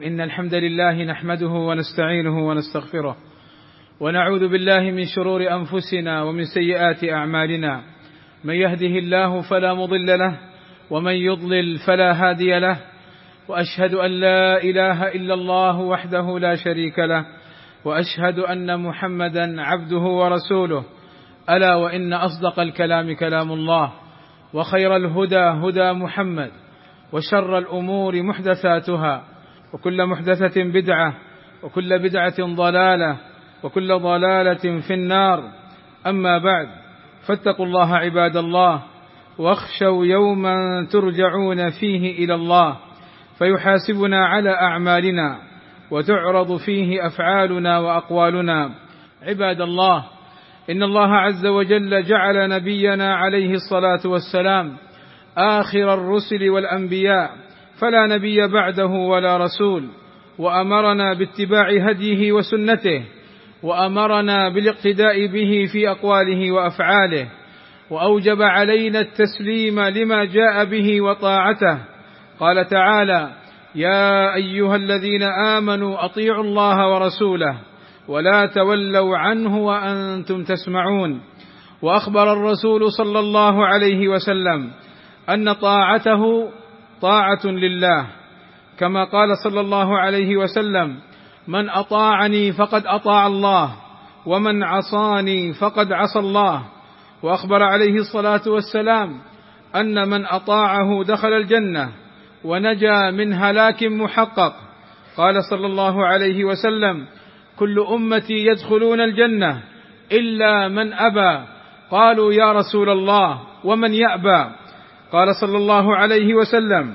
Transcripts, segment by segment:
إن الحمد لله نحمده ونستعينه ونستغفره ونعوذ بالله من شرور أنفسنا ومن سيئات أعمالنا. من يهده الله فلا مضل له ومن يضلل فلا هادي له، وأشهد أن لا إله إلا الله وحده لا شريك له، وأشهد أن محمدا عبده ورسوله. ألا وإن أصدق الكلام كلام الله، وخير الهدى هدى محمد، وشر الأمور محدثاتها، وكل محدثة بدعة، وكل بدعة ضلالة، وكل ضلالة في النار. أما بعد، فاتقوا الله عباد الله، واخشوا يوما ترجعون فيه إلى الله فيحاسبنا على أعمالنا وتعرض فيه أفعالنا وأقوالنا. عباد الله، إن الله عز وجل جعل نبينا عليه الصلاة والسلام آخر الرسل والأنبياء، فلا نبي بعده ولا رسول، وأمرنا باتباع هديه وسنته، وأمرنا بالاقتداء به في أقواله وأفعاله، وأوجب علينا التسليم لما جاء به وطاعته. قال تعالى: يا أيها الذين آمنوا أطيعوا الله ورسوله ولا تولوا عنه وأنتم تسمعون. وأخبر الرسول صلى الله عليه وسلم أن طاعته طاعة لله، كما قال صلى الله عليه وسلم: من أطاعني فقد أطاع الله، ومن عصاني فقد عصى الله. وأخبر عليه الصلاة والسلام أن من أطاعه دخل الجنة ونجا من هلاك محقق. قال صلى الله عليه وسلم: كل أمتي يدخلون الجنة إلا من أبى. قالوا: يا رسول الله، ومن يأبى؟ قال صلى الله عليه وسلم: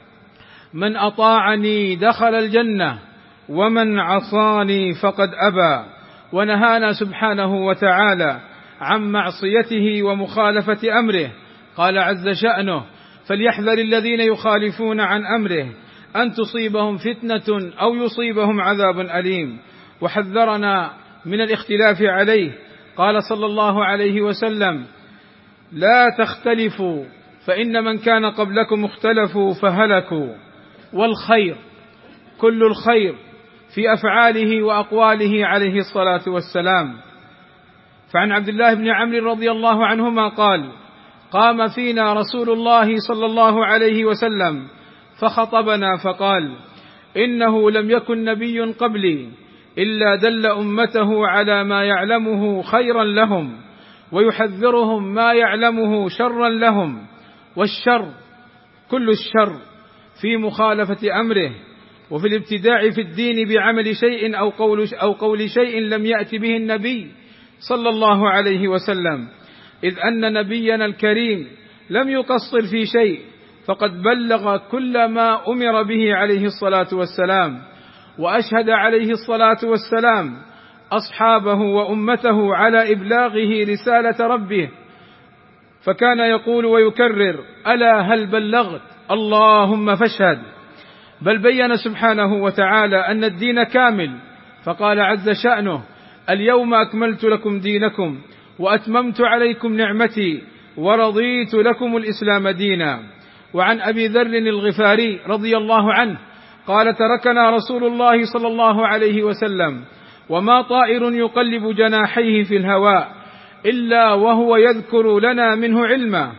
من أطاعني دخل الجنة، ومن عصاني فقد أبى. ونهانا سبحانه وتعالى عن معصيته ومخالفة أمره. قال عز شأنه: فليحذر الذين يخالفون عن أمره أن تصيبهم فتنة أو يصيبهم عذاب أليم. وحذرنا من الاختلاف عليه. قال صلى الله عليه وسلم: لا تختلفوا فإن من كان قبلكم اختلفوا فهلكوا. والخير كل الخير في أفعاله وأقواله عليه الصلاة والسلام. فعن عبد الله بن عمرو رضي الله عنهما قال: قام فينا رسول الله صلى الله عليه وسلم فخطبنا فقال: إنه لم يكن نبي قبلي إلا دل أمته على ما يعلمه خيرا لهم، ويحذرهم ما يعلمه شرا لهم. والشر كل الشر في مخالفة أمره، وفي الابتداع في الدين بعمل شيء أو قول شيء لم يأت به النبي صلى الله عليه وسلم، إذ أن نبينا الكريم لم يقصر في شيء، فقد بلغ كل ما أمر به عليه الصلاة والسلام. وأشهد عليه الصلاة والسلام أصحابه وأمته على إبلاغه رسالة ربه، فكان يقول ويكرر: ألا هل بلغت؟ اللهم فاشهد. بل بين سبحانه وتعالى أن الدين كامل، فقال عز شأنه: اليوم أكملت لكم دينكم وأتممت عليكم نعمتي ورضيت لكم الإسلام دينا. وعن أبي ذر الغفاري رضي الله عنه قال: تركنا رسول الله صلى الله عليه وسلم وما طائر يقلب جناحيه في الهواء إلا وهو يذكر لنا منه علما.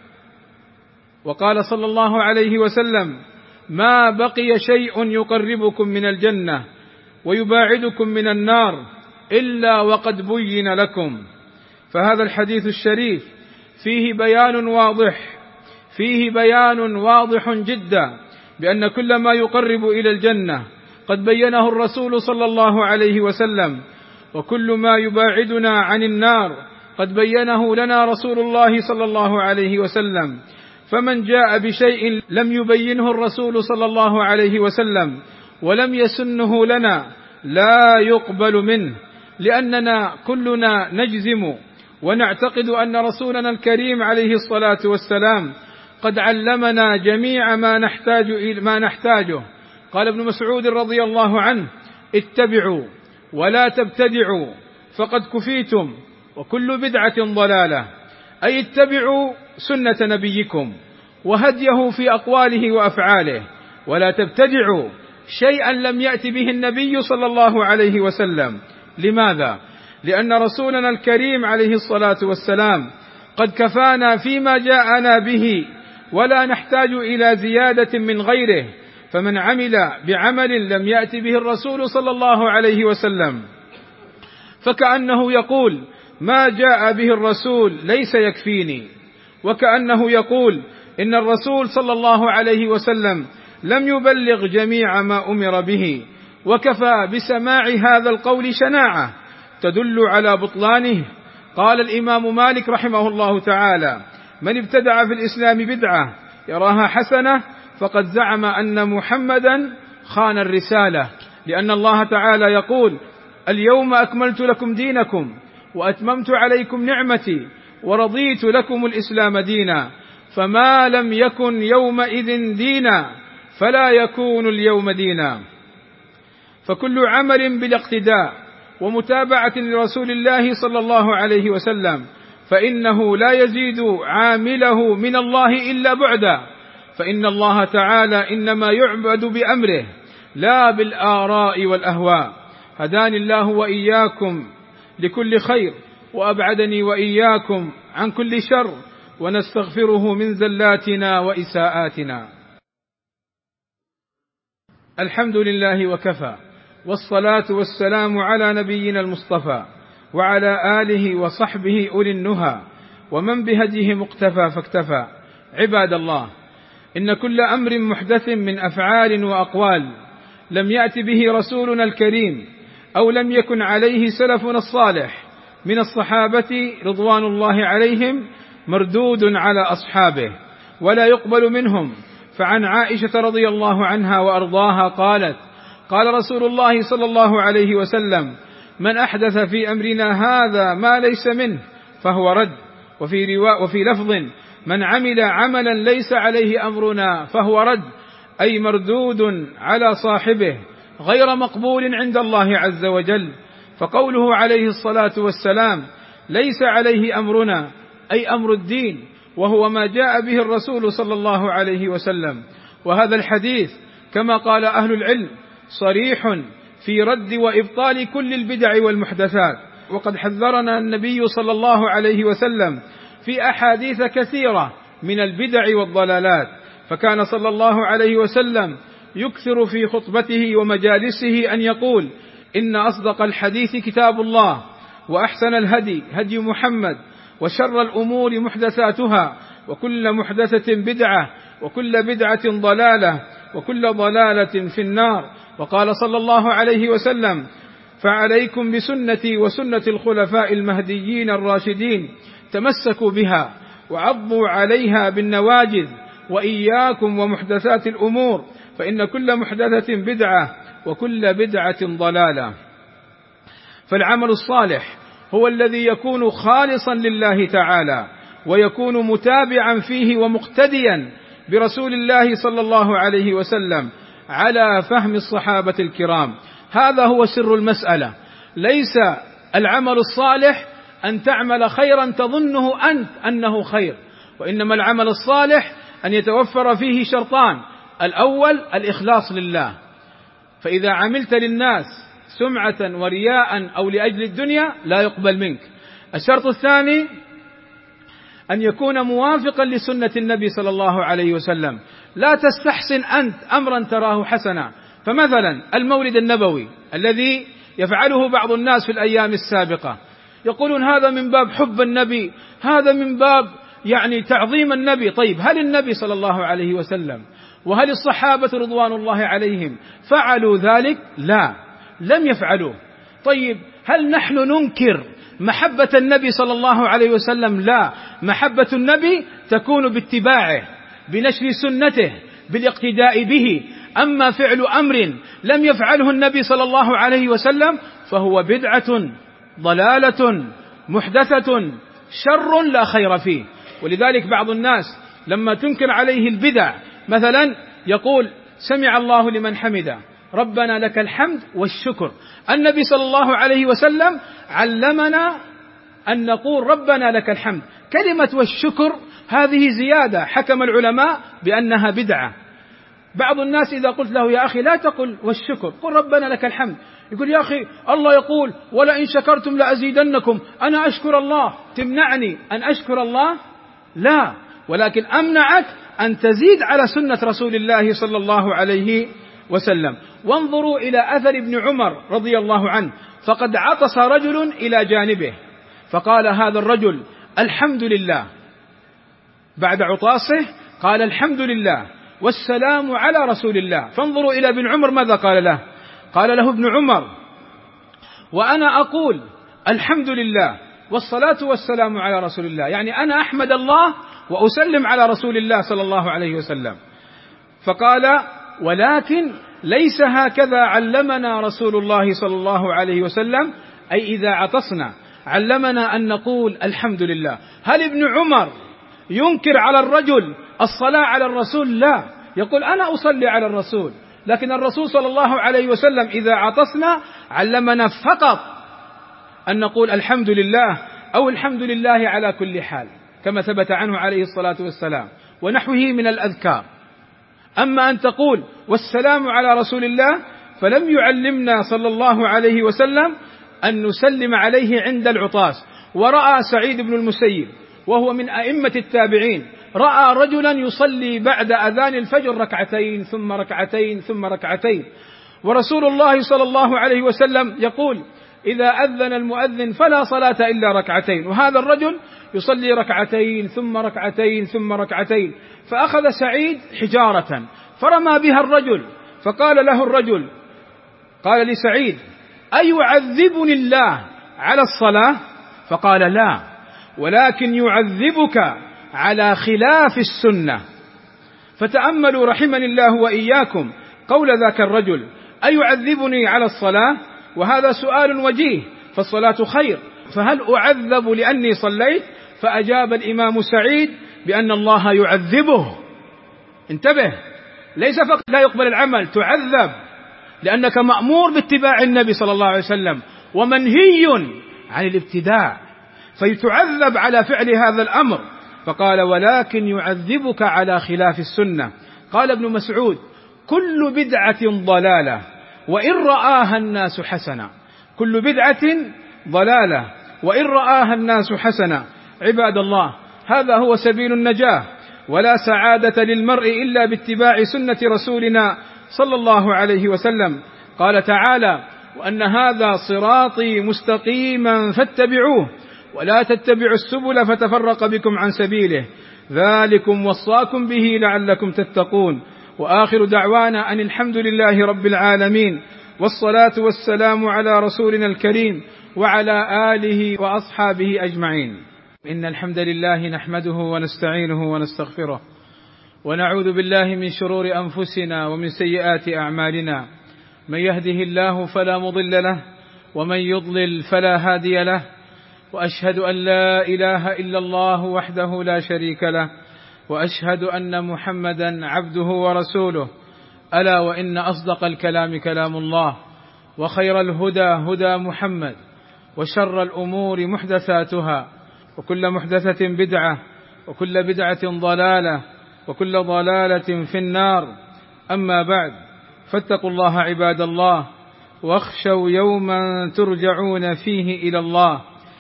وقال صلى الله عليه وسلم: ما بقي شيء يقربكم من الجنة ويباعدكم من النار إلا وقد بين لكم. فهذا الحديث الشريف فيه بيان واضح جدا بأن كل ما يقرب إلى الجنة قد بينه الرسول صلى الله عليه وسلم، وكل ما يباعدنا عن النار قد بينه لنا رسول الله صلى الله عليه وسلم. فمن جاء بشيء لم يبينه الرسول صلى الله عليه وسلم ولم يسنه لنا لا يقبل منه، لأننا كلنا نجزم ونعتقد أن رسولنا الكريم عليه الصلاة والسلام قد علمنا جميع ما نحتاجه. قال ابن مسعود رضي الله عنه: اتبعوا ولا تبتدعوا فقد كفيتم، وكل بدعة ضلالة. أي اتبعوا سنة نبيكم وهديه في أقواله وأفعاله، ولا تبتدعوا شيئا لم يأت به النبي صلى الله عليه وسلم. لماذا؟ لأن رسولنا الكريم عليه الصلاة والسلام قد كفانا فيما جاءنا به، ولا نحتاج إلى زيادة من غيره. فمن عمل بعمل لم يأت به الرسول صلى الله عليه وسلم فكأنه يقول ما جاء به الرسول ليس يكفيني، وكأنه يقول إن الرسول صلى الله عليه وسلم لم يبلغ جميع ما أمر به، وكفى بسماع هذا القول شناعة تدل على بطلانه. قال الإمام مالك رحمه الله تعالى: من ابتدع في الإسلام بدعة يراها حسنة فقد زعم أن محمدا خان الرسالة، لأن الله تعالى يقول: اليوم أكملت لكم دينكم وأتممت عليكم نعمتي ورضيت لكم الإسلام دينا، فما لم يكن يومئذ دينا فلا يكون اليوم دينا. فكل عمل بالاقتداء ومتابعة لرسول الله صلى الله عليه وسلم فإنه لا يزيد عامله من الله إلا بعدا، فإن الله تعالى إنما يعبد بأمره لا بالآراء والأهواء. هداني الله وإياكم لكل خير، وأبعدني وإياكم عن كل شر، ونستغفره من زلاتنا وإساءاتنا. الحمد لله وكفى، والصلاة والسلام على نبينا المصطفى وعلى آله وصحبه أولي النهى ومن بهديه مقتفى فاكتفى. عباد الله، إن كل أمر محدث من أفعال وأقوال لم يأت به رسولنا الكريم أو لم يكن عليه سلفنا الصالح من الصحابة رضوان الله عليهم مردود على أصحابه ولا يقبل منهم. فعن عائشة رضي الله عنها وأرضاها قالت: قال رسول الله صلى الله عليه وسلم: من أحدث في أمرنا هذا ما ليس منه فهو رد. وفي لفظ: من عمل عملا ليس عليه أمرنا فهو رد، أي مردود على صاحبه غير مقبول عند الله عز وجل. فقوله عليه الصلاة والسلام ليس عليه أمرنا أي أمر الدين، وهو ما جاء به الرسول صلى الله عليه وسلم. وهذا الحديث كما قال أهل العلم صريح في رد وإبطال كل البدع والمحدثات، وقد حذرنا النبي صلى الله عليه وسلم في أحاديث كثيرة من البدع والضلالات. فكان صلى الله عليه وسلم يكثر في خطبته ومجالسه أن يقول: إن أصدق الحديث كتاب الله، وأحسن الهدي هدي محمد، وشر الأمور محدثاتها، وكل محدثة بدعة، وكل بدعة ضلالة، وكل ضلالة في النار. وقال صلى الله عليه وسلم: فعليكم بسنتي وسنة الخلفاء المهديين الراشدين، تمسكوا بها وعضوا عليها بالنواجذ، وإياكم ومحدثات الأمور، فإن كل محدثة بدعة وكل بدعة ضلالة. فالعمل الصالح هو الذي يكون خالصا لله تعالى، ويكون متابعا فيه ومقتديا برسول الله صلى الله عليه وسلم على فهم الصحابة الكرام. هذا هو سر المسألة. ليس العمل الصالح أن تعمل خيرا تظنه أنت أنه خير، وإنما العمل الصالح أن يتوفر فيه شرطان: الأول الإخلاص لله، فإذا عملت للناس سمعة ورياء أو لأجل الدنيا لا يقبل منك. الشرط الثاني أن يكون موافقا لسنة النبي صلى الله عليه وسلم. لا تستحسن أنت أمرا تراه حسنا، فمثلا المولد النبوي الذي يفعله بعض الناس في الأيام السابقة، يقولون هذا من باب حب النبي، هذا من باب تعظيم النبي. طيب، هل النبي صلى الله عليه وسلم وهل الصحابة رضوان الله عليهم فعلوا ذلك؟ لا، لم يفعلوا. طيب، هل نحن ننكر محبة النبي صلى الله عليه وسلم؟ لا، محبة النبي تكون باتباعه، بنشر سنته، بالاقتداء به. أما فعل أمر لم يفعله النبي صلى الله عليه وسلم فهو بدعة ضلالة محدثة شر لا خير فيه. ولذلك بعض الناس لما تنكر عليه البدع مثلا يقول: سمع الله لمن حمده، ربنا لك الحمد والشكر. النبي صلى الله عليه وسلم علمنا أن نقول ربنا لك الحمد. كلمة والشكر هذه زيادة حكم العلماء بأنها بدعة، بعض الناس إذا قلت له يا أخي لا تقل والشكر، قل ربنا لك الحمد، يقول يا أخي الله يقول ولئن شكرتم لأزيدنكم، أنا أشكر الله، تمنعني أن أشكر الله؟ لا، ولكن أمنعك أن تزيد على سنة رسول الله صلى الله عليه وسلم. وانظروا إلى أثر ابن عمر رضي الله عنه، فقد عطس رجل إلى جانبه فقال هذا الرجل الحمد لله، بعد عطاسه قال الحمد لله والسلام على رسول الله. فانظروا إلى ابن عمر ماذا قال له؟ قال له ابن عمر وأنا أقول الحمد لله والصلاة والسلام على رسول الله، يعني أنا أحمد الله وأسلم على رسول الله صلى الله عليه وسلم. فقال ولكن ليس هكذا علمنا رسول الله صلى الله عليه وسلم، أي إذا عطسنا علمنا أن نقول الحمد لله. هل ابن عمر ينكر على الرجل الصلاة على الرسول؟ لا، يقول أنا أصلي على الرسول، لكن الرسول صلى الله عليه وسلم إذا عطسنا علمنا فقط أن نقول الحمد لله أو الحمد لله على كل حال، كما ثبت عنه عليه الصلاة والسلام ونحوه من الأذكار. أما أن تقول والسلام على رسول الله فلم يعلمنا صلى الله عليه وسلم أن نسلم عليه عند العطاس. ورأى سعيد بن المسيب وهو من أئمة التابعين، رأى رجلا يصلي بعد أذان الفجر ركعتين ثم ركعتين ثم ركعتين، ورسول الله صلى الله عليه وسلم يقول إذا أذن المؤذن فلا صلاة إلا ركعتين، وهذا الرجل يصلي ركعتين ثم ركعتين ثم ركعتين. فأخذ سعيد حجارة فرمى بها الرجل، فقال له الرجل، قال لسعيد أيعذبني الله على الصلاة؟ فقال لا، ولكن يعذبك على خلاف السنة. فتأملوا رحمني الله وإياكم قول ذاك الرجل أيعذبني على الصلاة؟ وهذا سؤال وجيه، فالصلاة خير، فهل أعذب لأني صليت؟ فأجاب الإمام سعيد بأن الله يعذبه. انتبه، ليس فقط لا يقبل العمل، تعذب لأنك مأمور باتباع النبي صلى الله عليه وسلم ومنهي عن الابتداع، فيتعذب على فعل هذا الأمر. فقال ولكن يعذبك على خلاف السنة. قال ابن مسعود كل بدعة ضلالة وإن رآها الناس حسنة، كل بدعة ضلالة وإن رآها الناس حسنة. عباد الله، هذا هو سبيل النجاة، ولا سعادة للمرء إلا باتباع سنة رسولنا صلى الله عليه وسلم. قال تعالى وأن هذا صراطي مستقيما فاتبعوه ولا تتبعوا السبل فتفرق بكم عن سبيله ذلكم وصاكم به لعلكم تتقون. وآخر دعوانا أن الحمد لله رب العالمين، والصلاة والسلام على رسولنا الكريم وعلى آله وأصحابه أجمعين. إن الحمد لله نحمده ونستعينه ونستغفره، ونعوذ بالله من شرور أنفسنا ومن سيئات أعمالنا، من يهده الله فلا مضل له ومن يضلل فلا هادي له، وأشهد أن لا إله إلا الله وحده لا شريك له، وأشهد أن محمدا عبده ورسوله. ألا وإن أصدق الكلام كلام الله، وخير الهدى هدى محمد، وشر الأمور محدثاتها، وكل محدثة بدعة، وكل بدعة ضلالة، وكل ضلالة في النار. أما بعد، فاتقوا الله عباد الله، واخشوا يوما ترجعون فيه إلى الله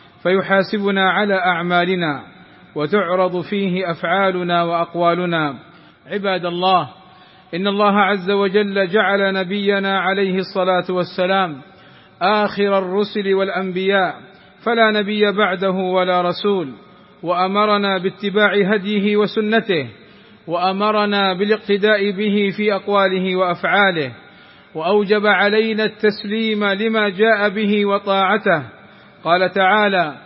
فيحاسبنا على أعمالنا وتعرض فيه أفعالنا وأقوالنا. عباد الله، إن الله عز وجل جعل نبينا عليه الصلاة والسلام آخر الرسل والأنبياء، فلا نبي بعده ولا رسول، وأمرنا باتباع هديه وسنته، وأمرنا بالاقتداء به في أقواله وأفعاله، وأوجب علينا التسليم لما جاء به وطاعته. قال تعالى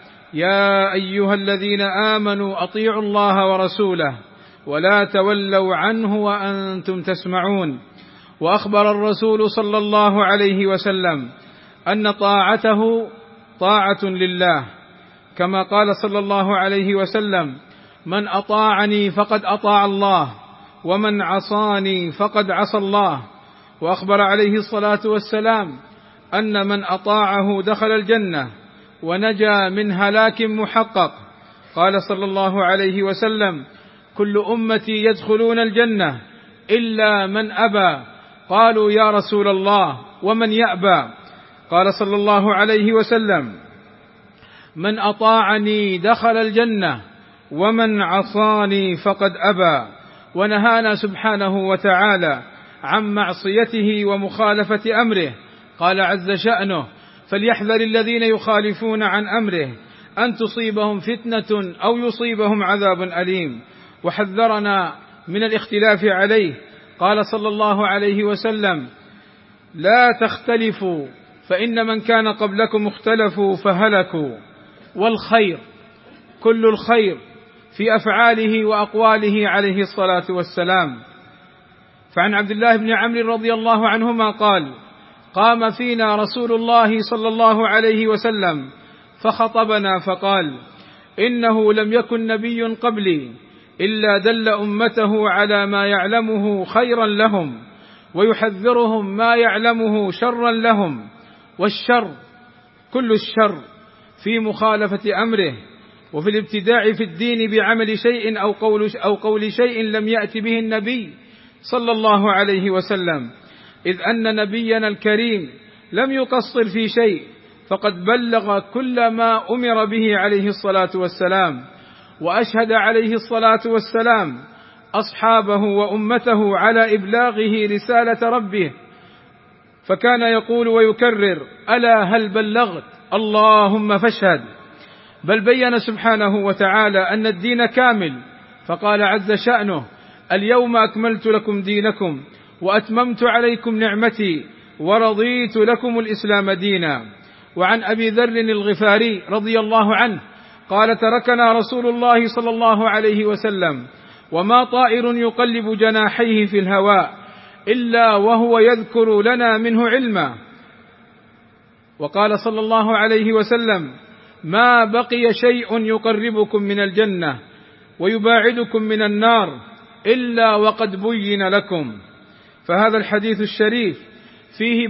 يا أيها الذين آمنوا أطيعوا الله ورسوله ولا تولوا عنه وأنتم تسمعون. وأخبر الرسول صلى الله عليه وسلم أن طاعته طاعة لله، كما قال صلى الله عليه وسلم من أطاعني فقد أطاع الله ومن عصاني فقد عصى الله. وأخبر عليه الصلاة والسلام أن من أطاعه دخل الجنة ونجا من هلاك محقق. قال صلى الله عليه وسلم كل أمتي يدخلون الجنة إلا من أبى. قالوا يا رسول الله ومن يأبى؟ قال صلى الله عليه وسلم: من أطاعني دخل الجنة ومن عصاني فقد أبى. ونهانا سبحانه وتعالى عن معصيته ومخالفة أمره. قال عز شأنه: فليحذر الذين يخالفون عن أمره أن تصيبهم فتنة أو يصيبهم عذاب أليم. وحذرنا من الاختلاف عليه. قال صلى الله عليه وسلم: لا تختلفوا فإن من كان قبلكم اختلفوا فهلكوا. والخير كل الخير في أفعاله وأقواله عليه الصلاة والسلام. فعن عبد الله بن عمرو رضي الله عنهما قال: قام فينا رسول الله صلى الله عليه وسلم فخطبنا فقال: إنه لم يكن نبي قبلي إلا دل أمته على ما يعلمه خيرا لهم ويحذرهم ما يعلمه شرا لهم. والشر كل الشر في مخالفة أمره وفي الابتداع في الدين بعمل شيء أو قول شيء لم يأت به النبي صلى الله عليه وسلم، إذ أن نبينا الكريم لم يقصر في شيء، فقد بلغ كل ما أمر به عليه الصلاة والسلام، وأشهد عليه الصلاة والسلام أصحابه وأمته على إبلاغه رسالة ربه، فكان يقول ويكرر: ألا هل بلغت؟ اللهم فاشهد. بل بين سبحانه وتعالى أن الدين كامل، فقال عز شأنه: اليوم أكملت لكم دينكم وأتممت عليكم نعمتي ورضيت لكم الإسلام دينا. وعن أبي ذر الغفاري رضي الله عنه قال: تركنا رسول الله صلى الله عليه وسلم وما طائر يقلب جناحيه في الهواء إلا وهو يذكر لنا منه علما. وقال صلى الله عليه وسلم: ما بقي شيء يقربكم من الجنة ويباعدكم من النار إلا وقد بين لكم. فهذا الحديث الشريف فيه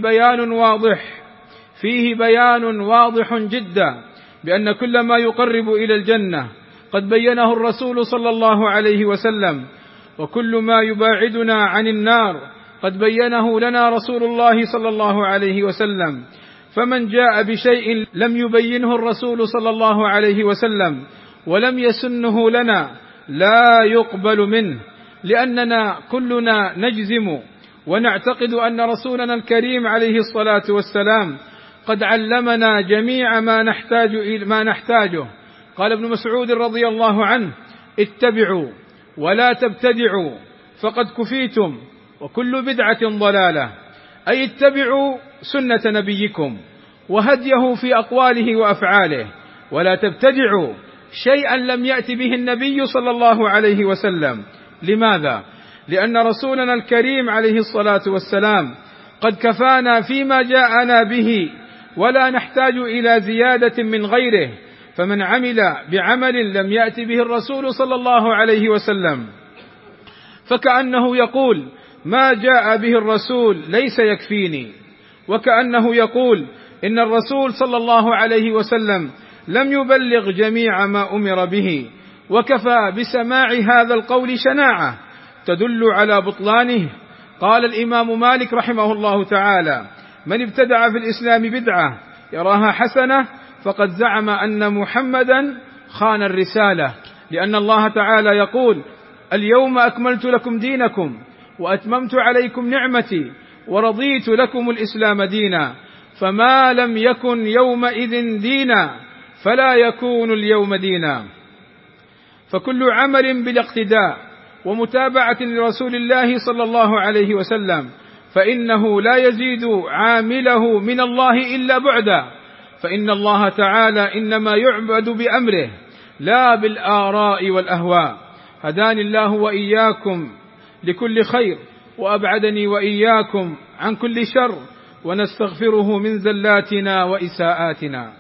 بيان واضح جدا بأن كل ما يقرب إلى الجنة قد بينه الرسول صلى الله عليه وسلم، وكل ما يباعدنا عن النار قد بينه لنا رسول الله صلى الله عليه وسلم. فمن جاء بشيء لم يبينه الرسول صلى الله عليه وسلم ولم يسنه لنا لا يقبل منه، لأننا كلنا نجزم ونعتقد أن رسولنا الكريم عليه الصلاة والسلام قد علمنا جميع ما نحتاجه. قال ابن مسعود رضي الله عنه: اتبعوا ولا تبتدعوا فقد كفيتم وكل بدعة ضلالة، أي اتبعوا سنة نبيكم وهديه في أقواله وأفعاله، ولا تبتدعوا شيئا لم يأت به النبي صلى الله عليه وسلم. لماذا؟ لأن رسولنا الكريم عليه الصلاة والسلام قد كفانا فيما جاءنا به ولا نحتاج إلى زيادة من غيره. فمن عمل بعمل لم يأت به الرسول صلى الله عليه وسلم فكأنه يقول: ما جاء به الرسول ليس يكفيني، وكأنه يقول إن الرسول صلى الله عليه وسلم لم يبلغ جميع ما أمر به. وكفى بسماع هذا القول شناعة تدل على بطلانه. قال الإمام مالك رحمه الله تعالى: من ابتدع في الإسلام بدعة يراها حسنة فقد زعم أن محمدا خان الرسالة، لأن الله تعالى يقول: اليوم أكملت لكم دينكم وأتممت عليكم نعمتي ورضيت لكم الإسلام دينا، فما لم يكن يومئذ دينا فلا يكون اليوم دينا. فكل عمل بالاقتداء ومتابعة لرسول الله صلى الله عليه وسلم فإنه لا يزيد عامله من الله إلا بعدا، فإن الله تعالى إنما يعبد بأمره لا بالآراء والأهواء. هداني الله وإياكم لكل خير وأبعدني وإياكم عن كل شر، ونستغفره من زلاتنا وإساءاتنا.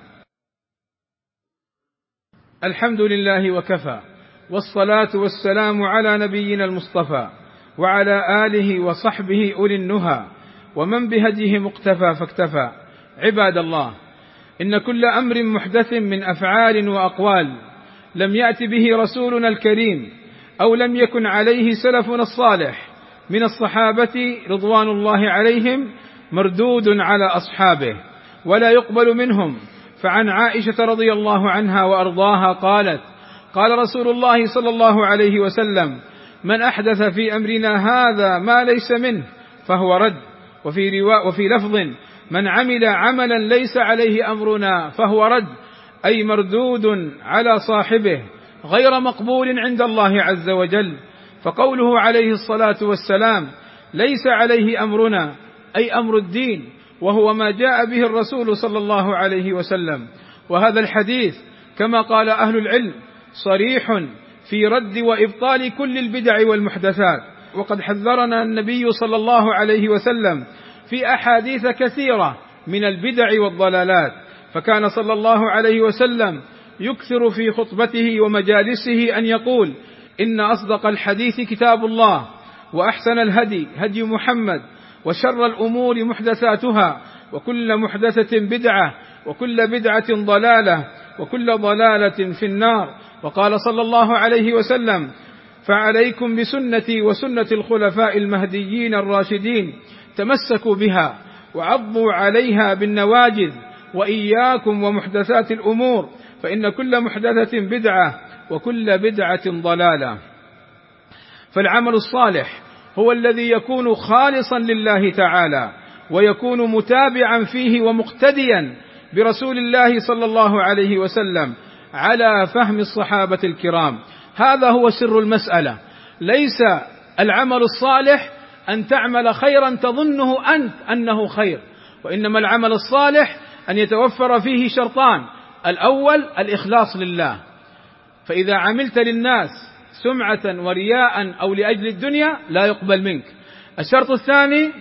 الحمد لله وكفى، والصلاة والسلام على نبينا المصطفى وعلى آله وصحبه أولي النهى ومن بهديه مقتفى فاكتفى. عباد الله، إن كل أمر محدث من أفعال وأقوال لم يأت به رسولنا الكريم أو لم يكن عليه سلفنا الصالح من الصحابة رضوان الله عليهم مردود على أصحابه ولا يقبل منهم. فعن عائشة رضي الله عنها وأرضاها قالت: قال رسول الله صلى الله عليه وسلم: من أحدث في أمرنا هذا ما ليس منه فهو رد. وفي لفظ: من عمل عملا ليس عليه أمرنا فهو رد، أي مردود على صاحبه غير مقبول عند الله عز وجل. فقوله عليه الصلاة والسلام: ليس عليه أمرنا، أي أمر الدين، وهو ما جاء به الرسول صلى الله عليه وسلم. وهذا الحديث كما قال أهل العلم صريح في رد وإبطال كل البدع والمحدثات، وقد حذرنا النبي صلى الله عليه وسلم في أحاديث كثيرة من البدع والضلالات. فكان صلى الله عليه وسلم يكثر في خطبته ومجالسه أن يقول: إن أصدق الحديث كتاب الله، وأحسن الهدي هدي محمد، وشر الأمور محدثاتها، وكل محدثة بدعة، وكل بدعة ضلالة، وكل ضلالة في النار. وقال صلى الله عليه وسلم: فعليكم بسنتي وسنة الخلفاء المهديين الراشدين، تمسكوا بها وعضوا عليها بالنواجذ، وإياكم ومحدثات الأمور، فإن كل محدثة بدعة، وكل بدعة ضلالة. فالعمل الصالح هو الذي يكون خالصا لله تعالى، ويكون متابعا فيه ومقتديا برسول الله صلى الله عليه وسلم على فهم الصحابة الكرام. هذا هو سر المسألة. ليس العمل الصالح أن تعمل خيرا تظنه أنت أنه خير، وإنما العمل الصالح أن يتوفر فيه شرطان: الأول الإخلاص لله، فإذا عملت للناس سمعة ورياء أو لأجل الدنيا لا يقبل منك. الشرط الثاني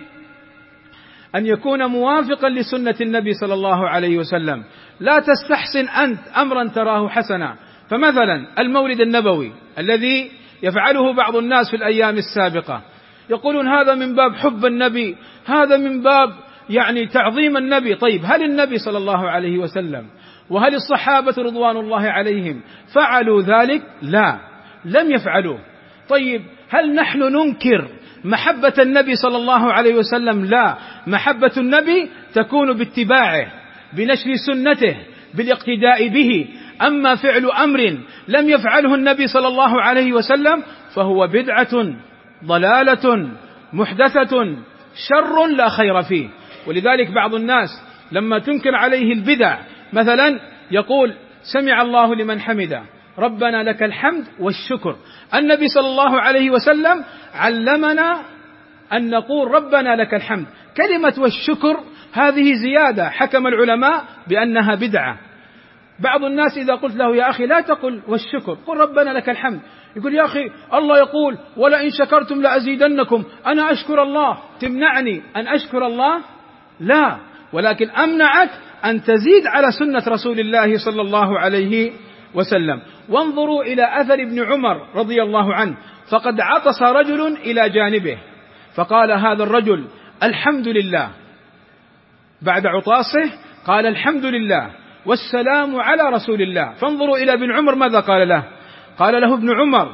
أن يكون موافقا لسنة النبي صلى الله عليه وسلم. لا تستحسن أنت أمرا تراه حسنا، فمثلا المولد النبوي الذي يفعله بعض الناس في الأيام السابقة، يقولون هذا من باب حب النبي، هذا من باب تعظيم النبي. طيب، هل النبي صلى الله عليه وسلم وهل الصحابة رضوان الله عليهم فعلوا ذلك؟ لا، لم يفعلوا. طيب، هل نحن ننكر محبة النبي صلى الله عليه وسلم؟ لا، محبة النبي تكون باتباعه، بنشر سنته، بالاقتداء به. أما فعل أمر لم يفعله النبي صلى الله عليه وسلم فهو بدعة ضلالة محدثة شر لا خير فيه. ولذلك بعض الناس لما تنكر عليه البدع مثلا يقول: سمع الله لمن حمده، ربنا لك الحمد والشكر. النبي صلى الله عليه وسلم علمنا أن نقول ربنا لك الحمد. كلمة والشكر هذه زيادة حكم العلماء بأنها بدعة. بعض الناس إذا قلت له: يا أخي لا تقل والشكر، قل ربنا لك الحمد، يقول: يا أخي الله يقول ولئن شكرتم لأزيدنكم، أنا أشكر الله، تمنعني أن أشكر الله؟ لا، ولكن أمنعك أن تزيد على سنة رسول الله صلى الله عليه وسلم. وانظروا إلى أثر ابن عمر رضي الله عنه، فقد عطس رجل إلى جانبه فقال هذا الرجل: الحمد لله. بعد عطاسه قال: الحمد لله والسلام على رسول الله. فانظروا إلى ابن عمر ماذا قال له. قال له ابن عمر: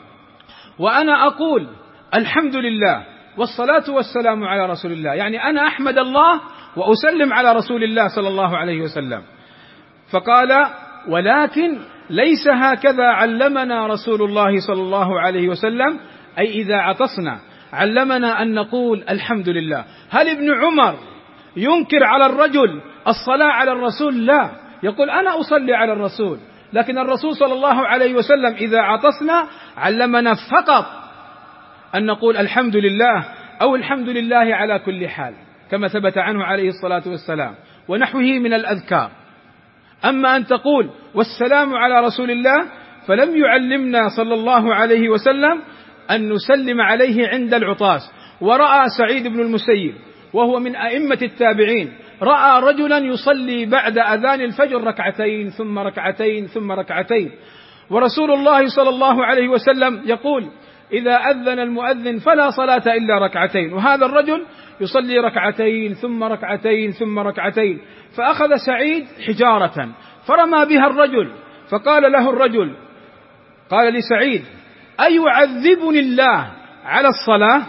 وأنا أقول الحمد لله والصلاة والسلام على رسول الله، يعني أنا أحمد الله وأسلم على رسول الله صلى الله عليه وسلم. فقال: ولكن ليس هكذا علمنا رسول الله صلى الله عليه وسلم، أي إذا عطسنا علمنا أن نقول الحمد لله. هل ابن عمر ينكر على الرجل الصلاة على الرسول؟ لا، يقول أنا أصلي على الرسول، لكن الرسول صلى الله عليه وسلم إذا عطسنا علمنا فقط أن نقول الحمد لله أو الحمد لله على كل حال، كما ثبت عنه عليه الصلاة والسلام ونحوه من الأذكار. أما أن تقول والسلام على رسول الله فلم يعلمنا صلى الله عليه وسلم أن نسلم عليه عند العطاس. ورأى سعيد بن المسيب وهو من أئمة التابعين، رأى رجلا يصلي بعد أذان الفجر ركعتين ثم ركعتين ثم ركعتين، ورسول الله صلى الله عليه وسلم يقول: إذا أذن المؤذن فلا صلاة إلا ركعتين. وهذا الرجل يصلي ركعتين ثم ركعتين ثم ركعتين. فأخذ سعيد حجارة فرمى بها الرجل، فقال له الرجل، قال لسعيد: أيعذبني الله على الصلاة؟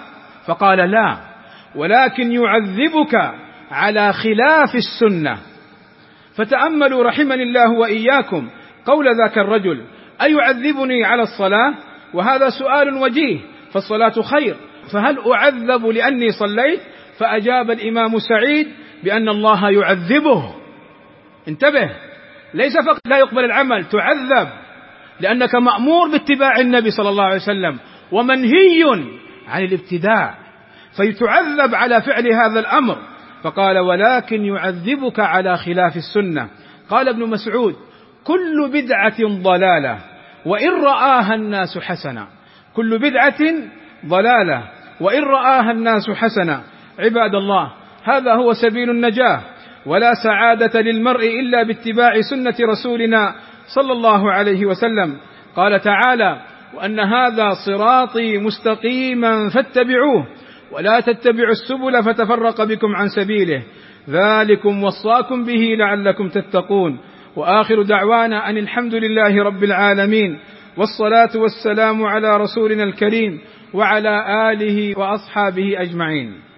فقال لا، ولكن يعذبك على خلاف السنة. فتأملوا رحمني الله وإياكم قول ذاك الرجل: أيعذبني على الصلاة؟ وهذا سؤال وجيه، فالصلاة خير، فهل أعذب لأني صليت؟ فأجاب الإمام سعيد بأن الله يعذبه. انتبه، ليس فقط لا يقبل العمل، تعذب، لأنك مأمور باتباع النبي صلى الله عليه وسلم ومنهي عن الابتداع، فيتعذب على فعل هذا الأمر. فقال: ولكن يعذبك على خلاف السنة. قال ابن مسعود: كل بدعة ضلالة وإن رآها الناس حسنة. كل بدعة ضلالة وإن رآها الناس حسنة. عباد الله، هذا هو سبيل النجاة، ولا سعادة للمرء إلا باتباع سنة رسولنا صلى الله عليه وسلم. قال تعالى: وأن هذا صراطي مستقيما فاتبعوه ولا تتبعوا السبل فتفرق بكم عن سبيله ذلكم وصاكم به لعلكم تتقون. وآخر دعوانا أن الحمد لله رب العالمين، والصلاة والسلام على رسولنا الكريم وعلى آله وأصحابه أجمعين.